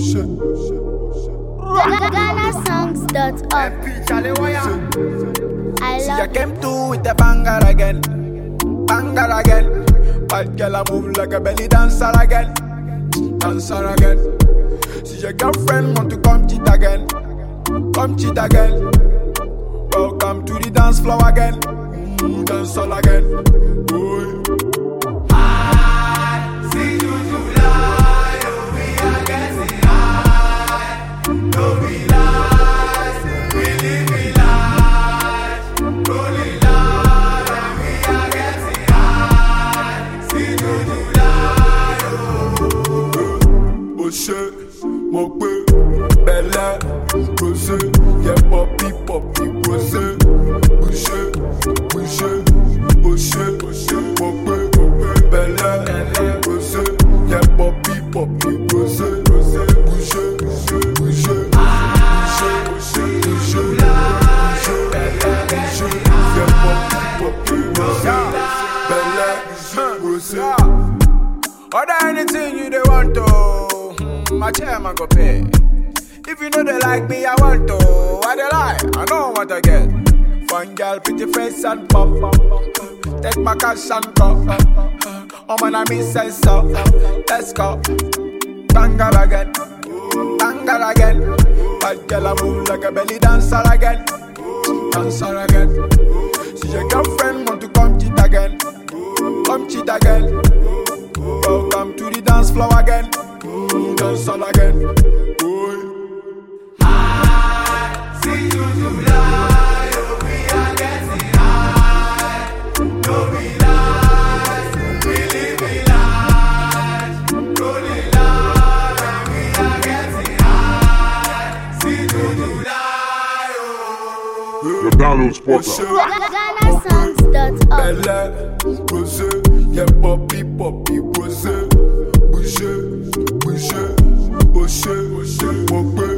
GhanaSongs.org. I See, I love came through with a banger again. Banger again. Bad girl, I move like a belly dancer again. Dancer again. See, your girlfriend want to come cheat again. Come cheat again. Welcome to the dance floor again. Dance all again. Boy. Mon peu, belle, posé, y'a poppy, posé, bouché, bouché, mon peu, belle, posé, y'a poppy, posé, bouché, order anything you they want to, my chairman go pay. If you know they like me, I want to. I they lie, I know what I get. Fun girl, pretty face and pop. Take my cash and go. Oh man, I miss sense so. Let's go. Banger again, banger again. Bad girl, I move like a belly dancer again. Dancer again. See your girlfriend want to come cheat again. Come cheat again. Welcome to the dance floor again. Dance all again. Boy. I see you July, we are getting high. No be lies, really be lies. Rolling loud and we are getting high. See you July, oh. The download spotter. GhanaSongs.org. Belle, posé, y'a poppy, posé, bouché, bouché, mon peu.